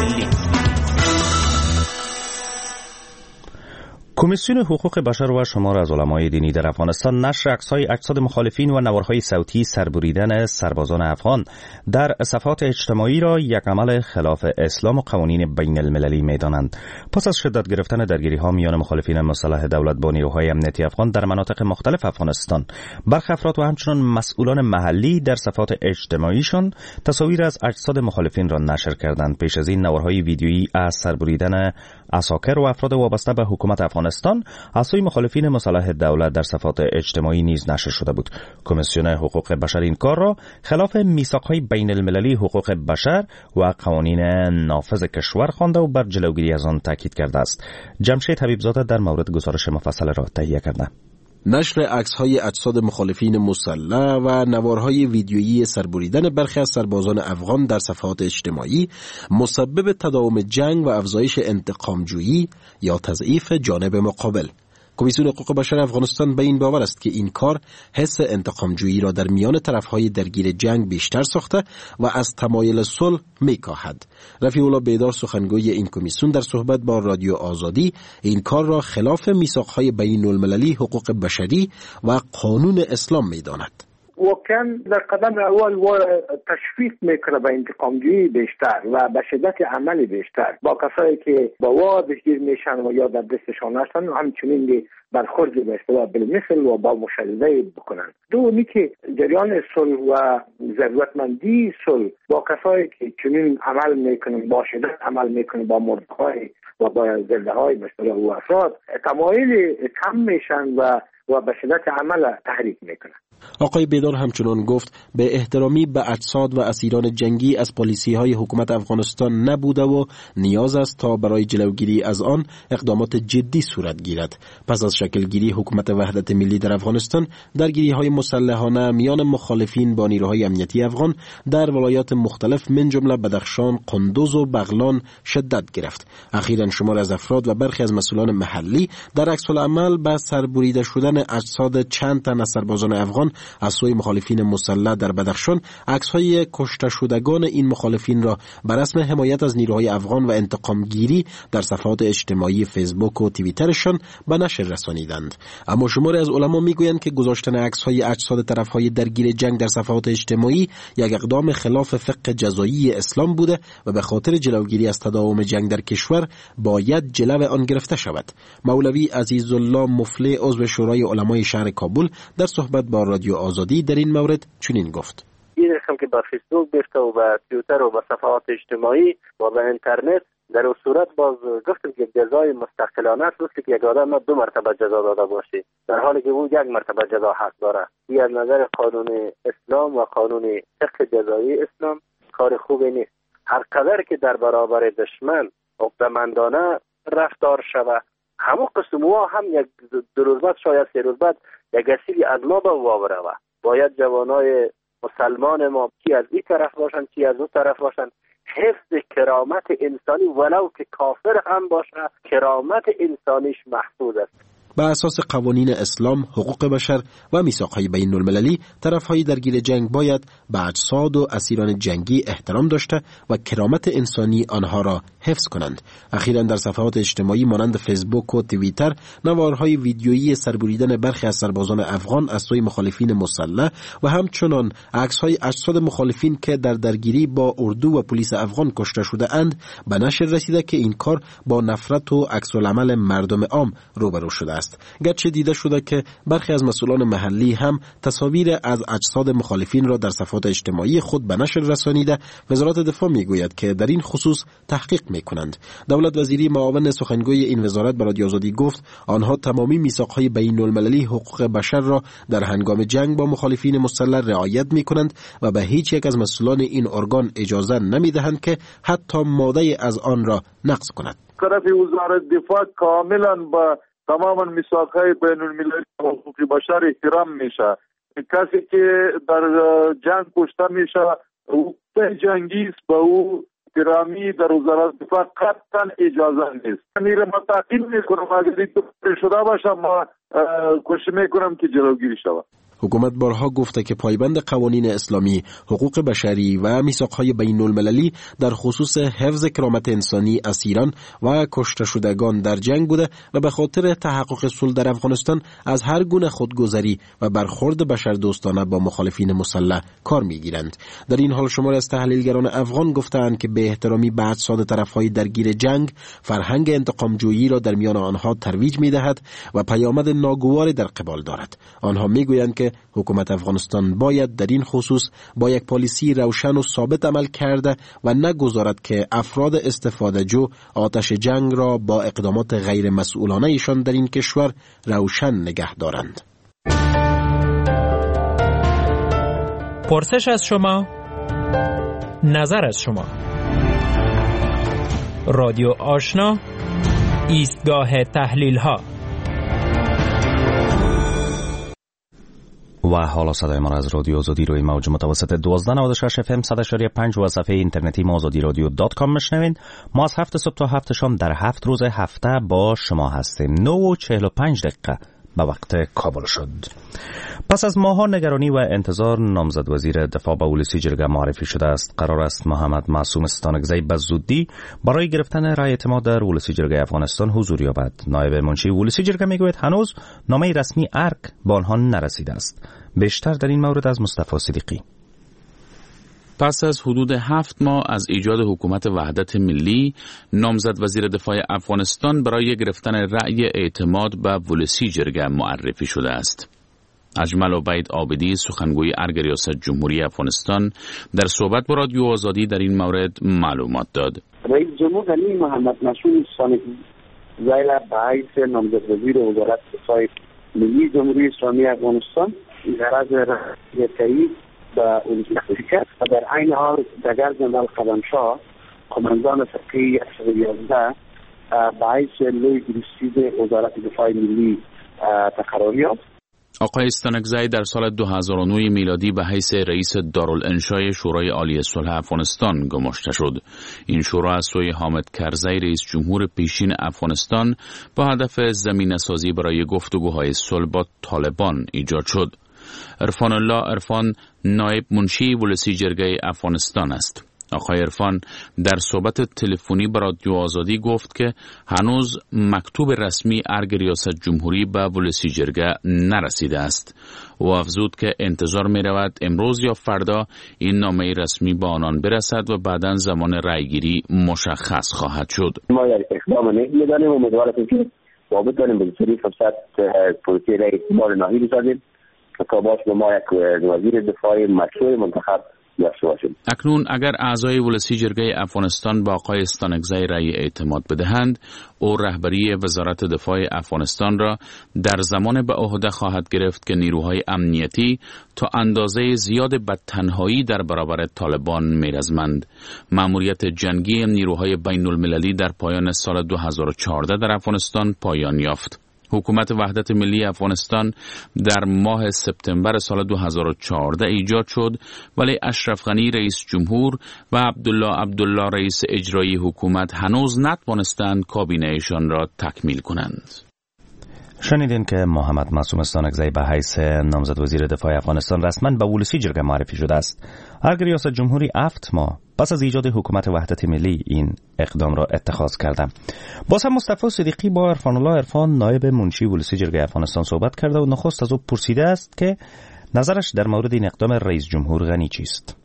کمیسیون حقوق بشر و شمار از علمای دینی در افغانستان نشر عکس‌های اجساد مخالفین و نوارهای صوتی سربریدن سربازان افغان در صفحات اجتماعی را یک عمل خلاف اسلام و قوانین بین المللی می‌دانند. پس از شدت گرفتن درگیری‌ها میان مخالفین مسلح دولت با نیروهای امنیتی افغان در مناطق مختلف افغانستان، برخی افراد و همچنین مسئولان محلی در صفحات اجتماعیشان تصاویر از اجساد مخالفین را نشر کردند. پیش از این نوارهای ویدیویی از سربریدن عساکر و افراد وابسته به حکومت افغانستان از سوی مخالفین مسلح دولت در صفحات اجتماعی نیز نشر شده بود. کمیسیون حقوق بشر این کار را خلاف میثاق‌های بین المللی حقوق بشر و قوانین نافذ کشور خوانده و بر جلوگیری از آن تاکید کرده است. جمشید حبیبزاده در مورد گزارش مفصل را تهیه کرده. نشر عکس‌های اجساد مخالفین مسلح و نوارهای ویدیویی سربریدن برخی از سربازان افغان در صفحات اجتماعی مسبب تداوم جنگ و افزایش انتقامجویی یا تضعیف جانب مقابل. کمیسیون حقوق بشر افغانستان به این باور است که این کار حس انتقامجویی را در میان طرفهای درگیر جنگ بیشتر ساخته و از تمایل صلح می‌کاهد. رفیع الله بیدار، سخنگوی این کمیسیون، در صحبت با رادیو آزادی این کار را خلاف میثاق‌های بین المللی حقوق بشری و قانون اسلام می‌داند. واقعا در قدم اول و تشویق میکنه به انتقامجویی بیشتر و به شدت عمل بیشتر با کسایی که با وادش گیر میشن و یا در دستشان هستن، همچنین برخورد به اصطلاح بالمثل و با مشاهده بکنن. دومی که جریان صلح و ضرورتمندی صلح با کسایی که چنین عمل میکنن، با شدت عمل میکنن، با مردهای و با زلدهای به اصطلاح و افراد تمایل کم میشن و به شدت عمل تحریک میکنن. آقای بیدار همچنان گفت به احترامی به اجساد و اسیران جنگی از پالیسی‌های حکومت افغانستان نبوده و نیاز است تا برای جلوگیری از آن اقدامات جدی صورت گیرد. پس از شکلگیری حکومت وحدت ملی در افغانستان، درگیری‌های مسلحانه میان مخالفین با نیروهای امنیتی افغان در ولایات مختلف من جمله بدخشان، قندوز و بغلان شدت گرفت. اخیراً شمار از افراد و برخی از مسئولان محلی در عکس‌العمل به سربریده شدن اجساد چند تن از سربازان افغان از سوی مخالفین مسلح در بدخشان عکس‌های کشته شدگان این مخالفین را بر اسم حمایت از نیروهای افغان و انتقام گیری در صفحات اجتماعی فیسبوک و توییترشان به نشر رسانیدند. اما شماری از علما میگویند که گذاشتن عکس‌های اجساد طرف‌های درگیر جنگ در صفحات اجتماعی یک اقدام خلاف فقه جزایی اسلام بوده و به خاطر جلوگیری از تداوم جنگ در کشور باید جلو آن گرفته شود. مولوی عزیزالله مفلی، عضو شورای علمای شهر کابل، در صحبت با رادیو آزادی در این مورد چنین گفت: این رقم که با فیسبوک بیفته و با توییتر و با صفحات اجتماعی و با اینترنت، در اون صورت باز گفتم که جزای مستقلانه است، مثل که یک آدم 2 مرتبه جزا داده باشه، در حالی که او 1 مرتبه جزا حق داره. این از نظر قانون اسلام و قانون فقه جزایی اسلام کار خوبی نیست. هر قدر که در برابر دشمن عقده‌مندانه رفتار شود، همون قسم ها هم یک 2 روز بعد، شاید 3 روز بعد، یک اسیری از ما به واوره باید جوانای مسلمان ما کی از این طرف باشن کی از اون طرف باشن، حفظ کرامت انسانی ولو که کافر هم باشه کرامت انسانیش محفوظ است. بر اساس قوانین اسلام، حقوق بشر و میثاق‌های بین المللی، طرف‌های درگیر جنگ باید به اجساد و اسیران جنگی احترام داشته و کرامت انسانی آنها را حفظ کنند. اخیراً در صفحات اجتماعی مانند فیسبوک و توییتر نوارهای ویدیویی سربریدن برخی از سربازان افغان از سوی مخالفین مسلح و همچنان عکس‌های اجساد مخالفین که در درگیری با اردو و پلیس افغان کشته شده اند به نشر رسیده که این کار با نفرت و عکس‌العمل مردم عام روبرو شده است. گرچه دیده شده که برخی از مسئولان محلی هم تصاویر از اجساد مخالفین را در صفحات اجتماعی خود به نشر رسانیده، وزارت دفاع میگوید که در این خصوص تحقیق میکنند. دولت وزیری معاون سخنگوی این وزارت به رادیو آزادی گفت آنها تمامی میثاق‌های بین المللی حقوق بشر را در هنگام جنگ با مخالفین مسلح رعایت میکنند و به هیچ یک از مسئولان این ارگان اجازه نمیدهند که حتی ماده از آن را نقض کند. طرف وزارت دفاع کاملا با تمام میثاق‌های بین المللی حقوق بشر احترام میشه. کسی که در جنگ کشته میشه حقوق جنگی است، به او احترامی در وزارت دفاع قطعا اجازه نیست. میره ما تعقیب میکنم، اگر این شده باشه ما کوشش میکنم که جلوگیری شود. حکومت بارها گفته که پایبند قوانین اسلامی، حقوق بشری و میثاق‌های بین المللی در خصوص حفظ کرامت انسانی اسیران و کشته شدگان در جنگ بوده و به خاطر تحقق صلح در افغانستان از هر گونه خودگذری و برخورد بشردوستانه با مخالفین مسلح کار میگیرند. در این حال شماری از تحلیلگران افغان گفتند که به احترامی به اجساد طرفهای درگیر جنگ فرهنگ انتقامجویی را در میان آنها ترویج میدهد و پیامد ناگواری در قبال دارد. آنها میگویند که حکومت افغانستان باید در این خصوص با یک پالیسی روشن و ثابت عمل کرده و نگذارد که افراد استفاده جو آتش جنگ را با اقدامات غیر مسئولانه ایشان در این کشور روشن نگه دارند. پرسش از شما، نظر از شما. رادیو آشنا، ایستگاه تحلیل ها. و حالا صدای ما را از رادیو آزادی روی موج متوسط 1296 FM 100.5 و صفحه اینترنتی azadiradio.com میشنوین. ما از 7 صبح تا 7 شام در 7 روز هفته با شما هستیم. 9:45 به وقت کابل شد. پس از ماها نگرانی و انتظار نامزد وزیر دفاع به ولسی جرگه معرفی شده است. قرار است محمد معصوم استانکزی به زودی برای گرفتن رای اعتماد در ولسی جرگه افغانستان حضور یابد. نایب منشی ولسی جرگه میگوید هنوز نامه رسمی ارگ به آنها نرسیده است. بیشتر در این مورد از مصطفی صدیقی. پس از حدود 7 ماه از ایجاد حکومت وحدت ملی، نامزد وزیر دفاع افغانستان برای گرفتن رأی اعتماد به ولسی جرگه معرفی شده است. اجمل عبید عابدی، سخنگوی ارگ ریاست جمهوری افغانستان، در صحبت با رادیو آزادی در این مورد معلومات داد. رئیس جمهور محمد معصوم استانکزی به حیث نامزد وزیر وزارت دفاع ملی جمهوری اسلامی افغانستان غرض رأی به ولسی کرد و در عین حال دگر جنرال قدمشاه قماندان فرقه 111 به حیث لوی گروسید وزارت دفاع ملی تقرر یافت. آقای استانکزی در سال 2009 میلادی به حیث رئیس دارالانشای شورای عالی صلح افغانستان گماشته شد. این شورا از سوی حامد کرزی رئیس جمهور پیشین افغانستان با هدف زمینه‌سازی برای گفتگوهای صلح با طالبان ایجاد شد. عرفان الله عرفان نایب منشی ولسی جرگه افغانستان است. آقای عرفان در صحبت تلفنی با رادیو آزادی گفت که هنوز مکتوب رسمی ارگ ریاست جمهوری به ولسی جرگه نرسیده است. او افزود که انتظار می رود امروز یا فردا این نامه رسمی به آنان برسد و بعداً زمان رأیگیری مشخص خواهد شد. ما اقدام نمی‌دانیم، امیدواریم که ثابت داریم به سری فرصت پروسه رأی اعتماد نهایی بسازیم تا باش به ما یک وزیر دفاع مشروع منتخب داشته باشیم. اکنون اگر اعضای ولسی جرگه افغانستان با آقای استانکزی رأی اعتماد بدهند، او رهبری وزارت دفاع افغانستان را در زمان به عهده خواهد گرفت که نیروهای امنیتی تا اندازه زیاد بدتنهایی در برابر طالبان میرزمند. مأموریت جنگی نیروهای بین المللی در پایان سال 2014 در افغانستان پایان یافت. حکومت وحدت ملی افغانستان در ماه سپتامبر سال 2014 ایجاد شد، ولی اشرف غنی رئیس جمهور و عبدالله رئیس اجرایی حکومت هنوز نتوانستند کابینه‌شان را تکمیل کنند. شنیدین که محمد معصوم استانکزی به حیث نامزد وزیر دفاع افغانستان رسما به ولسی جرگه معرفی شده است. هرگاه ریاست جمهوری 7 ماه پس از ایجاد حکومت وحدت ملی این اقدام را اتخاذ کرده. باز هم مصطفی صدیقی با عرفان الله عرفان نایب منشی ولسی جرگه افغانستان صحبت کرده و نخست از او پرسیده است که نظرش در مورد این اقدام رئیس جمهور غنی چیست؟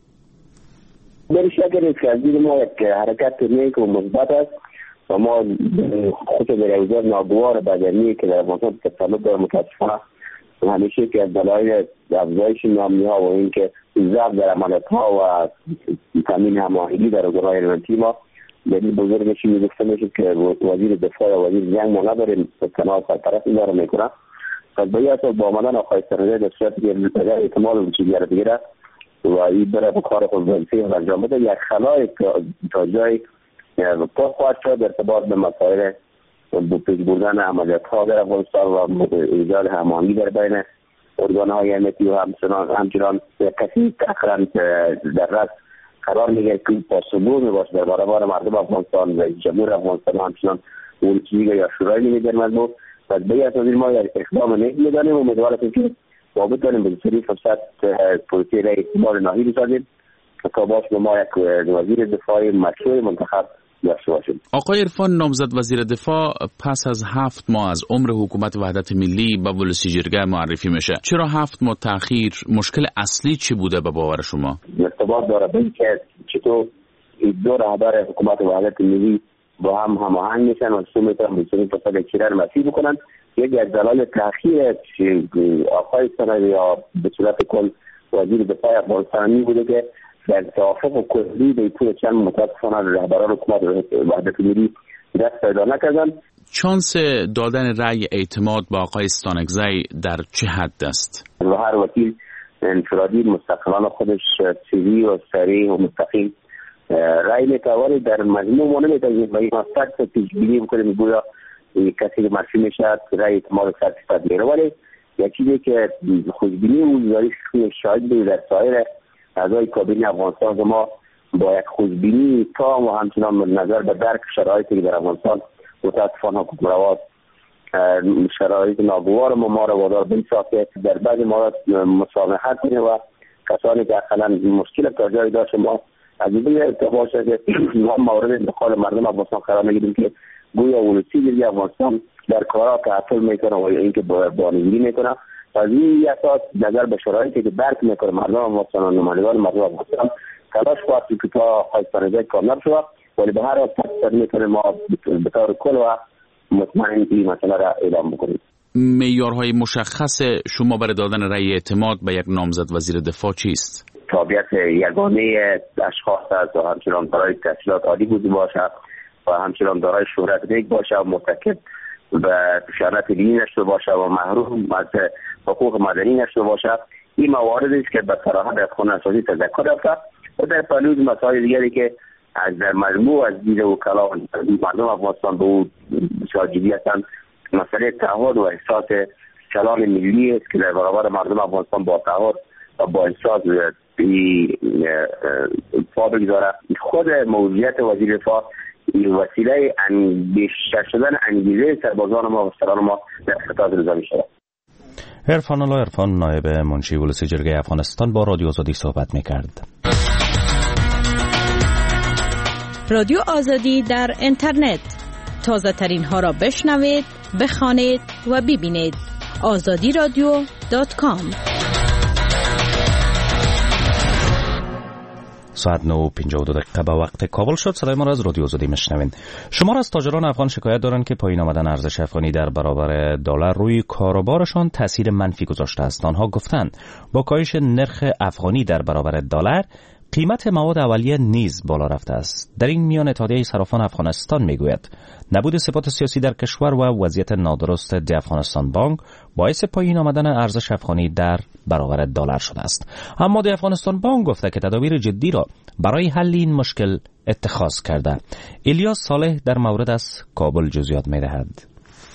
در شک نیست که از دید ما یک حرکت نیک و مثبت است و ما خود در اوضاع ناگوار بدنی که در افغانستان تسلط داره متاسفانه همیشه که از دلایل افزایش نامنی‌ها و اینکه ضعف در عملیات‌ها و تامین هماهنگی در گروه‌های ایالتی ما دلیل بزرگش این گفته میشه که وزیر دفاع و وزیر جنگ ما نداریم، تنها سرپرست داره میکنه. پس به این اساس با آمدن آقای سرنده در صورتی که احتمال وجودیت بگیره و این بره به کار خود وظیفه را انجام بده، یک خلای تا جای پاس خواهد شد در ارتباط به مسائل پیش بردن عملیات‌ها در افغانستان و ایجاد هماهنگی در بین ارگان‌های امنیتی و همچنان کسی تقریبا در رأس قرار میگیره که پاسخگو میباشه در برابر مردم افغانستان و جمهور افغانستان همچنان ولسیگا یا شورای ملی در مجموع. پس به این اساس ما یک اقدام نیک میدانیم و امیدواریم که ما بتوانیم به سری فرصت پلیسی را اعتماد نهایی بسازیم تا باش به ما یک وزیر دفاع مشروع منتخب داشته باشیم. آقای عرفان، نامزد وزیر دفاع پس از 7 ماه از عمر حکومت وحدت ملی به ولسی جرگه معرفی میشه. چرا 7 ماه تأخیر؟ مشکل اصلی چی بوده به باور شما؟ ارتباط داره به اینکه چطور این دو رهبر حکومت وحدت ملی با هم هماهنگ میشن و چطور میتونن به سری فرصت یکدیگر را مسیح بکنن. یکی از دلایل تأخیر آقای سنایی یا به صورت کل وزیر دفاع افغانستان بوده که در توافق کلی به طور چند متاسفانه رهبران حکومت وحدت ملی دست پیدا نکردن. چانس دادن رأی اعتماد با آقای استانکزی در چه حد است؟ و هر وکیل انفرادی مستقلانه خودش سریع و سریع و مستقیم رأی میتوانه در مجموع ما نمیتونیم به این مستقل پیش بینی بکنیم گویا کسی که مرشی میشد رأی اعتماد سرصفت میره، ولی یک چیزی که خوشبینی وزاری شاید بود در سایر اعضای کابینه افغانستان ما با یک خوشبینی تام و همچنان نظر به درک شرایطی که در افغانستان متاسفانه حکومت شرایط ناگوار ما را وادار به که در بعضی موارد مسامحت کنیم و کسانی که اصلا مشکل تا جایی داشت ما از این باشه که ما مورد انتقال مردم افغانستان قرار میگیریم که گویا ولسی جرگه افغانستان در کارا تعطل میکنه و اینکه بانگیری میکنه. از این اساس نظر به شرایطی که درک میکنه مردم افغانستان و نمایندگان مردم افغانستان تلاش کنیم که تا خواستنده کامل شود، ولی به هر حال تقصیر میکنه ما به طور کل و مطمئن این مسئله را اعلام بکنیم. معیارهای مشخص شما برای دادن رأی اعتماد به یک نامزد وزیر دفاع چیست؟ تابعیت یگانه اشخاص است و همچنان برای تحصیلات عالی بوده باشد و همچنان دارای شهرت نیک باشه و مرتکب به خشونت دینی نشده باشه و محروم از حقوق مدنی نشده باشه. این مواردی است که به صراحت از خانه اساسی تذکر رفته و در پلوز مسائل دیگری که از در مجموع از دید وکلا و مردم افغانستان به او بسیار جدی هستند. مسئله تعهد و احساس کلان ملی است که در برابر مردم افغانستان با تعهد و با احساس پا بگذاره. خود موضوعیت وزیر دفاع وسیله بیشتر شدن انگیزه سربازان ما و افسران ما در خطاب نظامی شده. عرفان الله عرفان، نایب منشی ولسی جرگه افغانستان، با رادیو آزادی صحبت می‌کرد. رادیو آزادی در اینترنت، تازه ترین ها را بشنوید، بخوانید و ببینید. azadiradio.com. ساعت 9:52 به وقت کابل شد. صدای ما را از رادیو آزادی میشنوین. شمار از تاجران افغان شکایت دارند که پایین آمدن ارزش افغانی در برابر دلار روی کاروبارشان تاثیر منفی گذاشته است. آنها گفتند با کاهش نرخ افغانی در برابر دلار قیمت مواد اولیه نیز بالا رفته است. در این میان اتحادیه صرافان افغانستان میگوید نبود ثبات سیاسی در کشور و وضعیت نادرست دی افغانستان بانک باعث پایین آمدن ارزش افغانی در برابر دلار شده است. اما دی افغانستان بانک گفته که تدابیر جدی را برای حل این مشکل اتخاذ کرده. الیاس صالح در مورد از کابل جزئیات می‌دهد.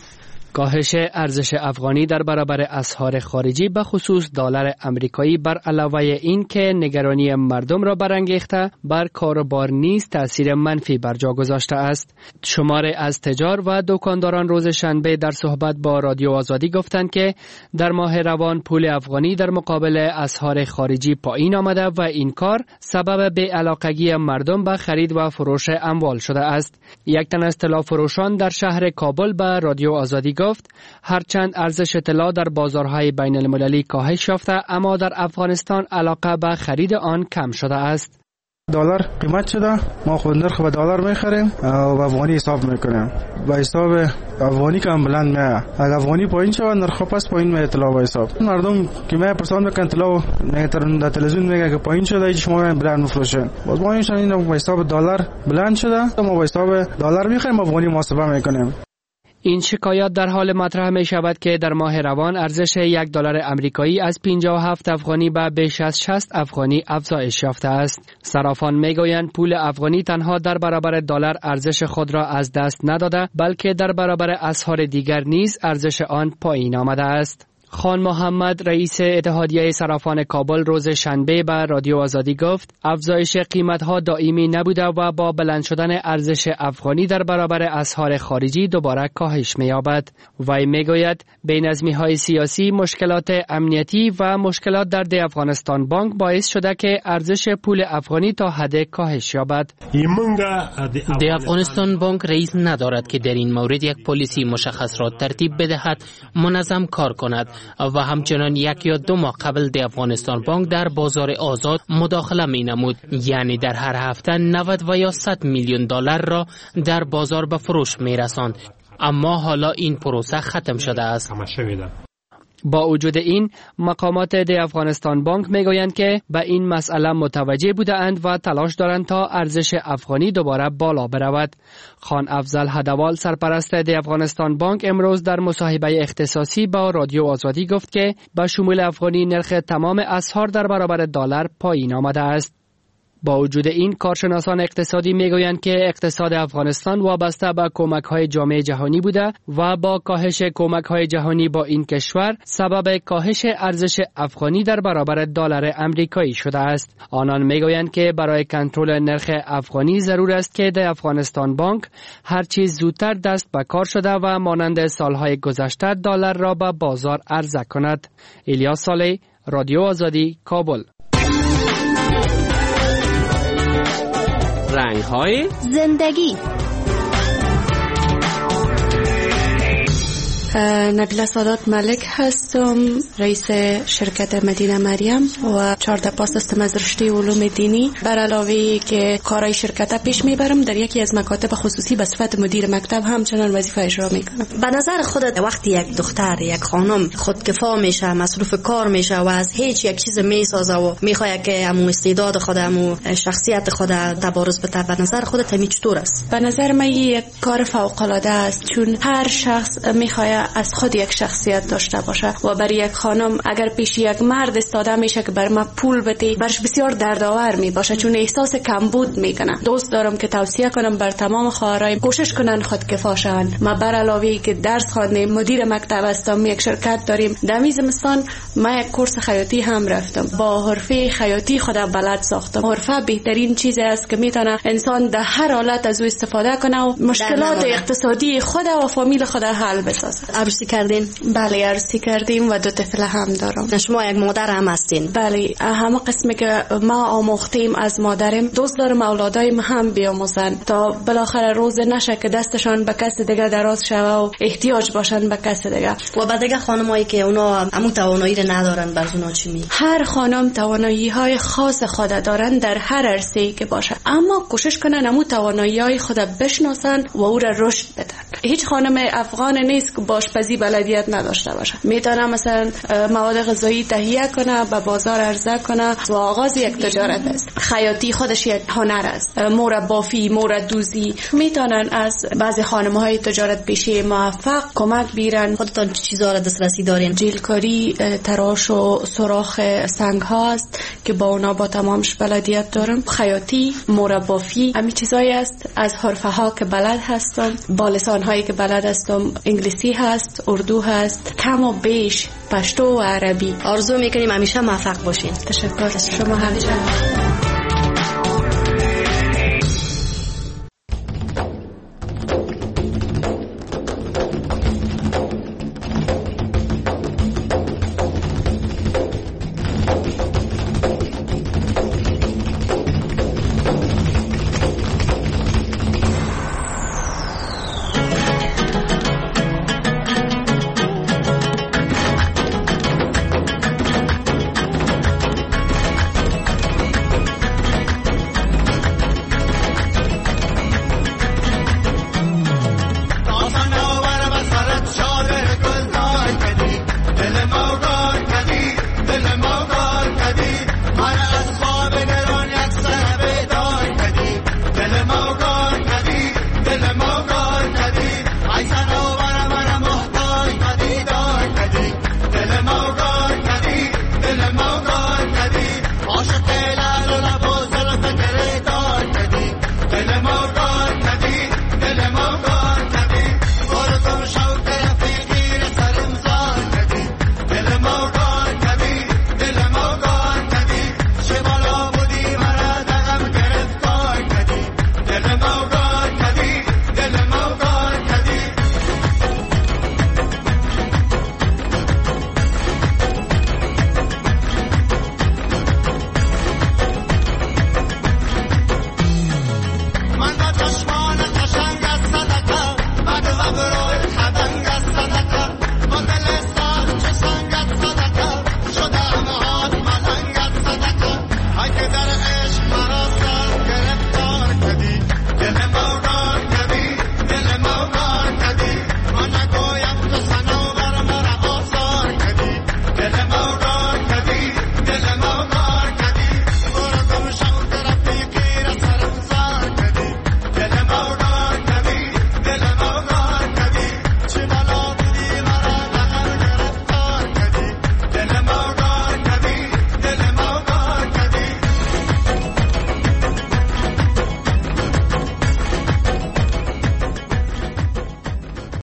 کاهش ارزش افغانی در برابر اسعار خارجی به خصوص دلار آمریکایی بر علاوه این که نگرانی مردم را برانگیخته بر کاروبار نیز تاثیر منفی بر جا گذاشته است. شماری از تجار و دکانداران روز شنبه در صحبت با رادیو آزادی گفتند که در ماه روان پول افغانی در مقابل اسعار خارجی پایین آمده و این کار سبب بی‌علاقگی مردم به خرید و فروش اموال شده است. یک تن از طلا فروشان در شهر کابل به رادیو آزادی گفت هرچند ارزش طلا در بازارهای بین المللی کاهش یافته اما در افغانستان علاقه به خرید آن کم شده است. دلار قیمت شده، ما خود نرخ به دلار میخریم و افغانی حساب میکنیم. با حساب افغانی کم بلند میاد. اگر افغانی پایین شود نرخ پس پایین میاد طلا با حساب. مردم که می پرسان میکنن طلا در تلویزیون میگه که پایین شده شما بلند میفروشن. باز ما این با حساب دلار بلند شده، ما با حساب دلار میخریم افغانی محاسبه میکنیم. این شکایات در حال مطرح می شود که در ماه روان ارزش $1 آمریکایی از 57 افغانی به بیش از 60 افغانی افزایش یافته است. صرافان می گویند پول افغانی تنها در برابر دلار ارزش خود را از دست نداده بلکه در برابر اسعار دیگر نیز ارزش آن پایین آمده است. خان محمد رئیس اتحادیه صرافان کابل روز شنبه به رادیو آزادی گفت افزایش قیمت‌ها دائمی نبوده و با بلند شدن ارزش افغانی در برابر اسعار خارجی دوباره کاهش می‌یابد. وی می‌گوید بی‌نظمی‌های سیاسی، مشکلات امنیتی و مشکلات در دی افغانستان بانک باعث شده که ارزش پول افغانی تا حد کاهش یابد. دی افغانستان بانک رئیس ندارد که در این مورد یک پالیسی مشخص را ترتیب بدهد، منظم کار کند و همچنان 1 یا 2 ماه قبل دی افغانستان بانک در بازار آزاد مداخله می نمود، یعنی در هر هفته 90 و یا 100 میلیون دلار را در بازار به فروش می رساند. اما حالا این پروسه ختم شده است. با وجود این مقامات دی افغانستان بانک میگویند که به این مسئله متوجه بودند و تلاش دارند تا ارزش افغانی دوباره بالا برود. خان افضل هدوال سرپرست دی افغانستان بانک امروز در مصاحبه اختصاصی با رادیو آزادی گفت که به شمول افغانی نرخ تمام اسعار در برابر دلار پایین آمده است. با وجود این کارشناسان اقتصادی میگویند که اقتصاد افغانستان وابسته به کمک‌های جامعه جهانی بوده و با کاهش کمک‌های جهانی با این کشور سبب کاهش ارزش افغانی در برابر دلار آمریکایی شده است. آنان میگویند که برای کنترل نرخ افغانی ضرور است که در افغانستان بانک هر چیز زودتر دست به کار شده و مانند سالهای گذشته دلار را به بازار عرضه کند. الیاس صالح، رادیو آزادی، کابل. رنگ‌های زندگی. نبیله سادات ملک هستم، رئیس شرکت مدینه مریم و 14 پاس هستم از رشته علوم دینی. بر علاوه که کارهای شرکت پیش میبرم در یکی از مکاتب خصوصی به صفت مدیر مکتب همچنان وظیفه اجرا میکنم. به نظر خودت وقتی یک دختر، یک خانم خودکفا میشه، مصروف کار میشه و از هیچ یک چیز میسازه و میخواد که همون استعداد خود، همون شخصیت خود تبارز بده، به نظر خودت همین چطور است؟ به نظر من یک کار فوق العاده است، چون هر شخص میخواد از خود یک شخصیت داشته باشه و برای یک خانم اگر پیش یک مرد استاده میشه که بر ما پول بده، برش بسیار دردآور می باشه، چون احساس کمبود میکنه. دوست دارم که توصیه کنم بر تمام خواهرای کوشش کنن خودکفا شون. ما بر علاوه که درس خواندیم، مدیر مکتب هستم، یک شرکت داریم. در زمستان ما یک کورس خیاطی هم رفتم، با حرفه خیاطی خود بلد ساختم. حرفه بهترین چیزی است که میتونه انسان در هر حالت از او استفاده کنه و مشکلات اقتصادی خود و فامیل خود حل بسازه. عروسی کردین؟ بله عروسی کردیم و 2 طفل هم دارم. شما یک مادر هم هستین؟ بله، همه قسمی که ما آموختیم از مادرم، دوست دارم اولادایم هم بیاموزن تا بالاخره روز نشه که دستشان به کس دیگه دراز شوه و احتیاج باشن به کس دیگه. و بعد دیگه خانمایی که اونا همون توانایی رو ندارن، بر اونا چی می؟ هر خانم توانایی‌های خاص خود دارن در هر عرصه‌ای که باشه، اما کوشش کنن همون توانایی‌های خود بشناسن و او را رشد بدن. هیچ خانم افغان نیست که آشپزی بلدیت نداشته باشه. میتونه مثلا مواد غذایی تهیه کنه، به بازار عرضه کنه و آغاز یک تجارت است. خیاطی خودش یک هنر است. مربافی، موردوزی، میتونن از بعضی خانم‌های تجارت پیشه موفق کمک بگیرن. خودتون چه چیزا را دسترسی دارین؟ جیلکاری، تراش و سوراخ سنگ هاست که با اونا با تمامش بلدیت دارم. خیاطی، مربافی، همین چیزایی است. از حرفه ها که بلد هستم، با لسان هایی که بلد هستم، انگلیسی هست، اردو هست، کم و بیش پشتو و عربی. آرزو میکنیم همیشه موفق باشین. تشکر. شما همچنین.